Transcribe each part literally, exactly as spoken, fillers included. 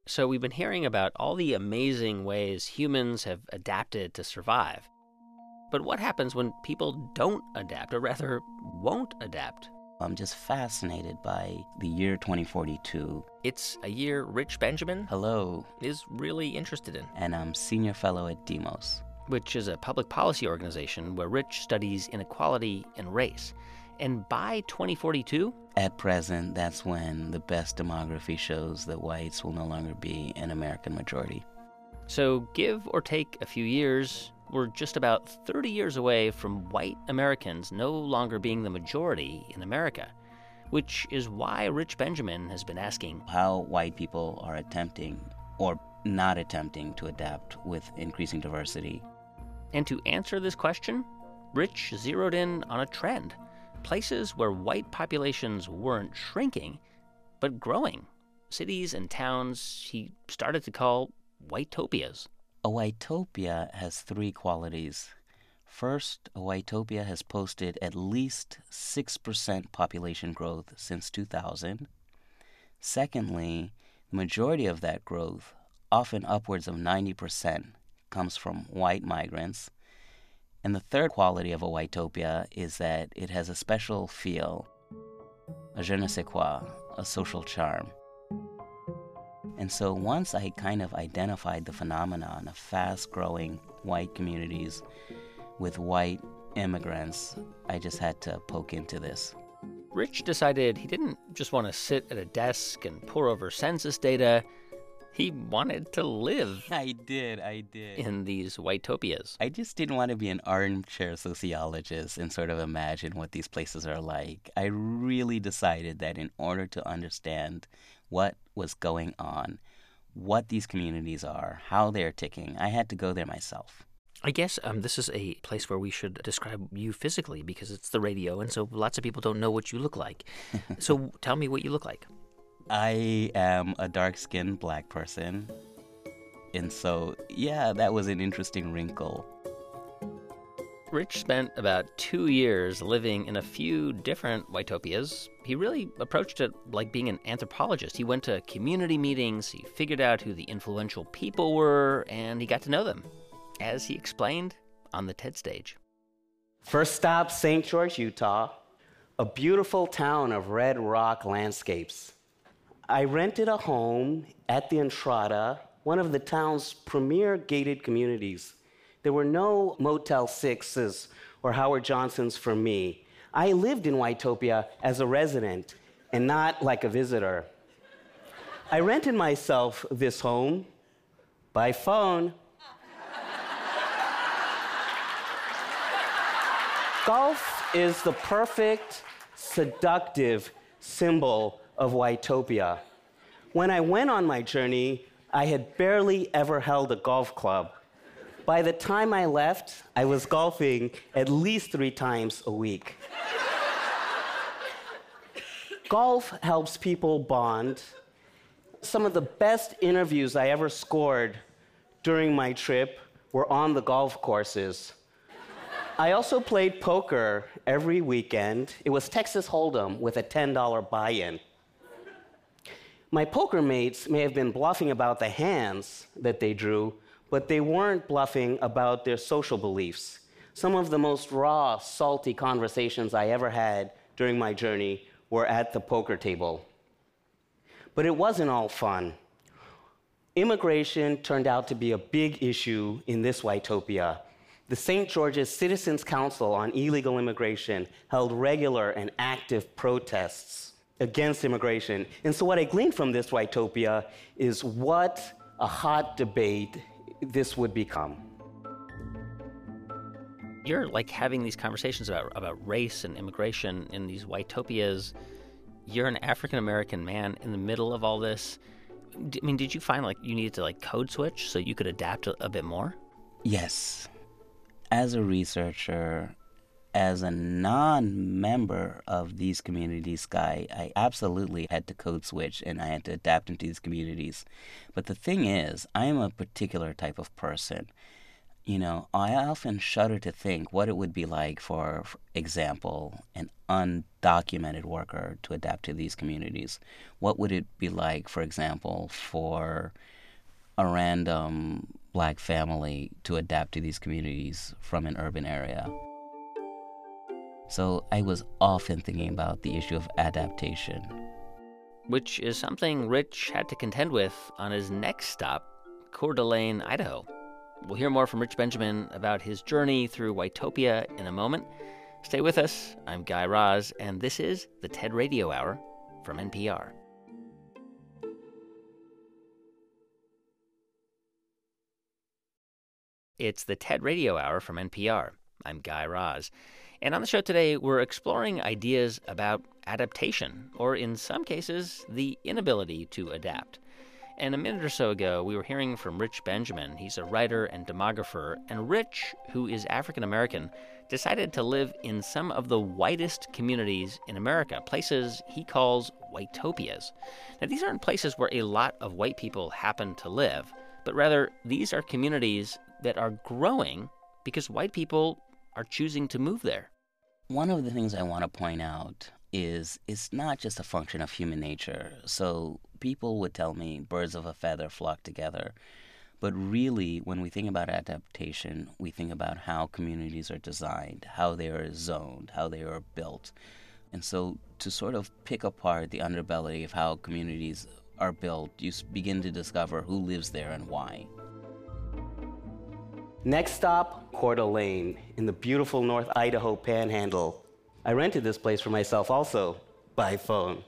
So we've been hearing about all the amazing ways humans have adapted to survive. But what happens when people don't adapt, or rather, won't adapt? I'm just fascinated by the year twenty forty-two. It's a year Rich Benjamin Hello. is really interested in, And I'm senior fellow at Demos, which is a public policy organization where Rich studies inequality and race. And by twenty forty-two, at present, that's when the best demography shows that whites will no longer be an American majority. so give or take a few years, we're just about thirty years away from white Americans no longer being the majority in America, which is why Rich Benjamin has been asking How white people are attempting or not attempting to adapt with increasing diversity. And to answer this question, Rich zeroed in on a trend. Places where white populations weren't shrinking, but growing. Cities and towns he started to call whitetopias. A whitopia has three qualities. First, a whitopia has posted at least six percent population growth since two thousand. Secondly, the majority of that growth, often upwards of ninety percent, comes from white migrants. And the third quality of a whitopia is that it has a special feel, a je ne sais quoi, a social charm. And so once I kind of identified the phenomenon of fast-growing white communities with white immigrants, I just had to poke into this. Rich decided he didn't just want to sit at a desk and pore over census data. He wanted to live I did, I did. in these whitetopias. I just didn't want to be an armchair sociologist and sort of imagine what these places are like. I really decided that in order to understand what was going on, what these communities are, how they're ticking, I had to go there myself. I guess um, this is a place where we should describe you physically because it's the radio, and so lots of people don't know what you look like. So tell me what you look like. I am a dark-skinned black person, and so, yeah, that was an interesting wrinkle. Rich spent about two years living in a few different whitetopias. He really approached it like being an anthropologist. He went to community meetings, he figured out who the influential people were, and he got to know them, as he explained on the TED stage. First stop, Saint George, Utah, a beautiful town of red rock landscapes. I rented a home at the Entrada, one of the town's premier gated communities. There were no Motel Sixes or Howard Johnsons for me. I lived in Whitopia as a resident and not like a visitor. I rented myself this home by phone. Golf is the perfect, seductive symbol of Whitopia. When I went on my journey, I had barely ever held a golf club. By the time I left, I was golfing at least three times a week. Golf helps people bond. Some of the best interviews I ever scored during my trip were on the golf courses. I also played poker every weekend. It was Texas Hold'em with a ten dollar buy-in. My poker mates may have been bluffing about the hands that they drew, but they weren't bluffing about their social beliefs. Some of the most raw, salty conversations I ever had during my journey were at the poker table. But it wasn't all fun. Immigration turned out to be a big issue in this Whitopia. The Saint George's Citizens Council on Illegal Immigration held regular and active protests against immigration. And so what I gleaned from this Whitopia is what a hot debate this would become. You're like having these conversations about, about race and immigration in these whitopias. You're an African-American man in the middle of all this. I mean, did you find like you needed to like code switch so you could adapt a, a bit more? Yes. As a researcher, as a non-member of these communities, Sky, I absolutely had to code switch and I had to adapt into these communities. But the thing is, I am a particular type of person. You know, I often shudder to think what it would be like, for, for example, an undocumented worker to adapt to these communities. What would it be like, for example, for a random black family to adapt to these communities from an urban area? So I was often thinking about the issue of adaptation. Which is something Rich had to contend with on his next stop, Coeur d'Alene, Idaho. We'll hear more from Rich Benjamin about his journey through Whitopia in a moment. Stay with us. I'm Guy Raz, and this is the TED Radio Hour from N P R. It's the TED Radio Hour from N P R. I'm Guy Raz. And on the show today, we're exploring ideas about adaptation, or in some cases, the inability to adapt. And a minute or so ago, we were hearing from Rich Benjamin. He's a writer and demographer. And Rich, who is African-American, decided to live in some of the whitest communities in America, places he calls whitopias. Now, these aren't places where a lot of white people happen to live, but rather these are communities that are growing because white people are choosing to move there. One of the things I want to point out is it's not just a function of human nature. So people would tell me birds of a feather flock together. But really, when we think about adaptation, we think about how communities are designed, how they are zoned, how they are built. And so to sort of pick apart the underbelly of how communities are built, you begin to discover who lives there and why. Next stop, Coeur d'Alene, in the beautiful North Idaho Panhandle. I rented this place for myself also, by phone.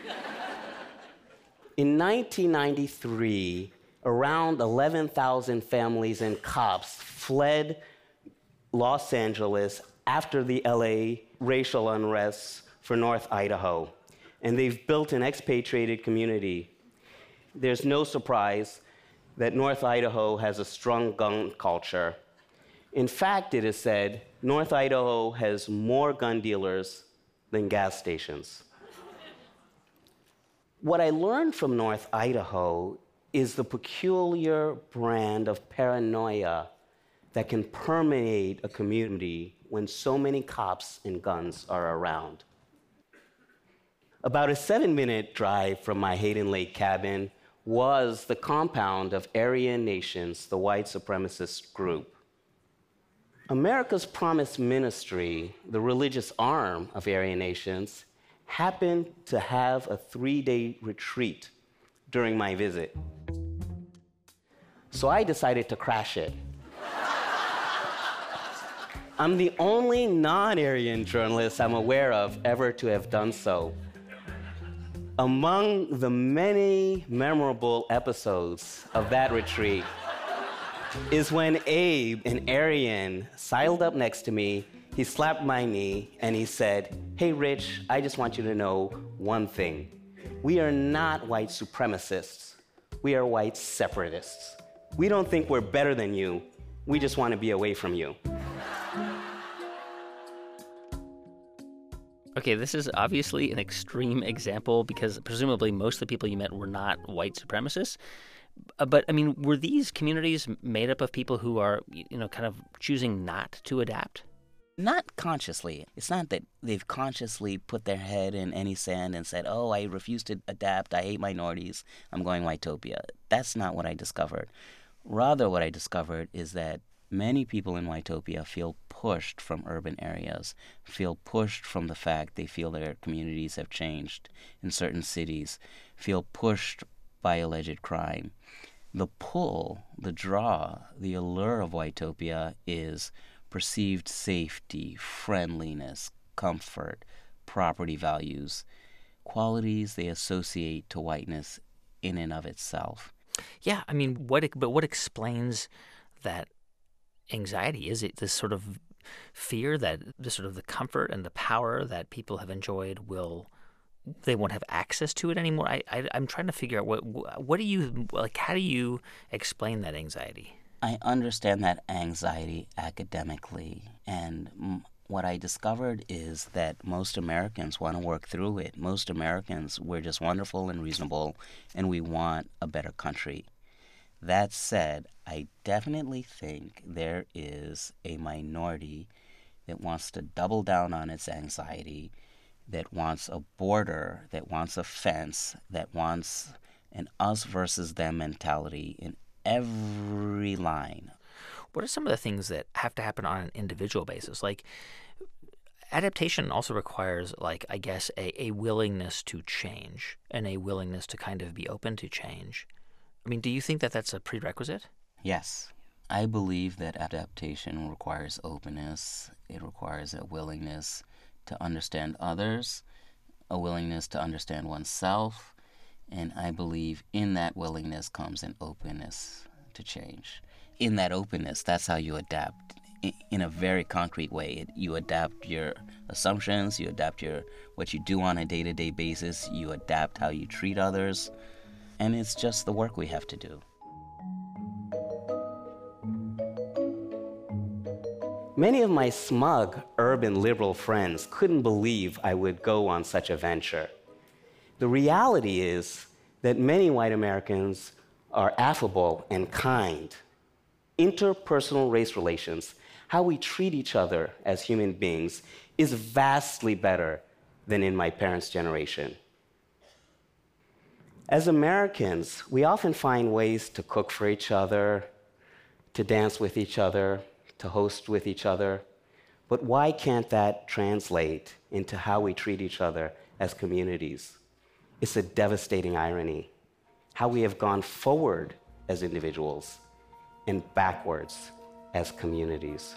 In nineteen ninety-three, around eleven thousand families and cops fled Los Angeles after the L A racial unrest for North Idaho, and they've built an expatriated community. There's no surprise that North Idaho has a strong gun culture. In fact, it is said, North Idaho has more gun dealers than gas stations. What I learned from North Idaho is the peculiar brand of paranoia that can permeate a community when so many cops and guns are around. About a seven-minute drive from my Hayden Lake cabin was the compound of Aryan Nations, the white supremacist group. America's Promise Ministry, the religious arm of Aryan Nations, happened to have a three-day retreat during my visit. So I decided to crash it. I'm the only non-Aryan journalist I'm aware of ever to have done so. Among the many memorable episodes of that retreat is when Abe, an Aryan, sidled up next to me, he slapped my knee, and he said, "Hey, Rich, I just want you to know one thing. We are not white supremacists. We are white separatists. We don't think we're better than you. We just want to be away from you." Okay, this is obviously an extreme example because presumably most of the people you met were not white supremacists. But, I mean, were these communities made up of people who are, you know, kind of choosing not to adapt? Not consciously. It's not that they've consciously put their head in any sand and said, oh, I refuse to adapt, I hate minorities, I'm going Whitopia. That's not what I discovered. Rather, what I discovered is that many people in Whitopia feel pushed from urban areas, feel pushed from the fact they feel their communities have changed in certain cities, feel pushed by alleged crime. The pull, the draw, the allure of Whitopia is perceived safety, friendliness, comfort, property values, qualities they associate to whiteness in and of itself. Yeah, I mean, what? But what explains that anxiety? Is it this sort of fear that the sort of the comfort and the power that people have enjoyed will they won't have access to it anymore? I, I I'm trying to figure out what what do you like? How do you explain that anxiety? I understand that anxiety academically, and m- what I discovered is that most Americans want to work through it. Most Americans, we're just wonderful and reasonable, and we want a better country. That said, I definitely think there is a minority that wants to double down on its anxiety, that wants a border, that wants a fence, that wants an us versus them mentality in every line. What are some of the things that have to happen on an individual basis? Like, adaptation also requires, like, I guess, a, a willingness to change and a willingness to kind of be open to change. I mean, do you think that that's a prerequisite? Yes. I believe that adaptation requires openness. It requires a willingness to understand others, a willingness to understand oneself, and I believe in that willingness comes an openness to change. In that openness, that's how you adapt. In a very concrete way, you adapt your assumptions, you adapt your what you do on a day-to-day basis, you adapt how you treat others, and it's just the work we have to do. Many of my smug urban liberal friends couldn't believe I would go on such a venture. The reality is that many white Americans are affable and kind. Interpersonal race relations, how we treat each other as human beings, is vastly better than in my parents' generation. As Americans, we often find ways to cook for each other, to dance with each other, to host with each other. But why can't that translate into how we treat each other as communities? It's a devastating irony, how we have gone forward as individuals and backwards as communities.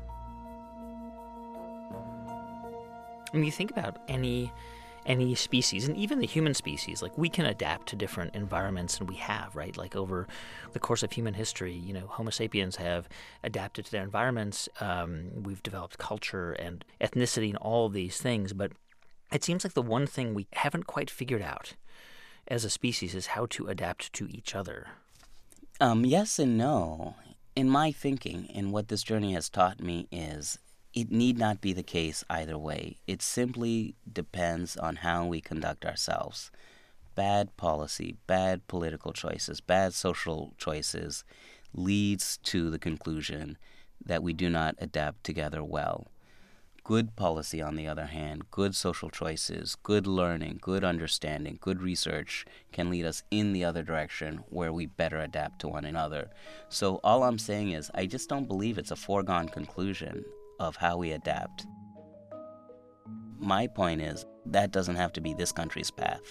When you think about any any species, and even the human species, like, we can adapt to different environments, and we have, right? Like, over the course of human history, you know, Homo sapiens have adapted to their environments. Um, we've developed culture and ethnicity and all of these things, but it seems like the one thing we haven't quite figured out as a species is how to adapt to each other. Um, yes and no. In my thinking, and what this journey has taught me is it need not be the case either way. It simply depends on how we conduct ourselves. Bad policy, bad political choices, bad social choices leads to the conclusion that we do not adapt together well. Good policy, on the other hand, good social choices, good learning, good understanding, good research can lead us in the other direction where we better adapt to one another. So all I'm saying is I just don't believe it's a foregone conclusion of how we adapt. My point is that doesn't have to be this country's path.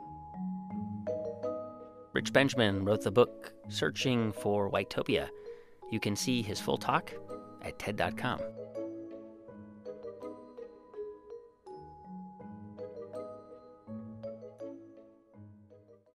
Rich Benjamin wrote the book Searching for Whitopia. You can see his full talk at T E D dot com.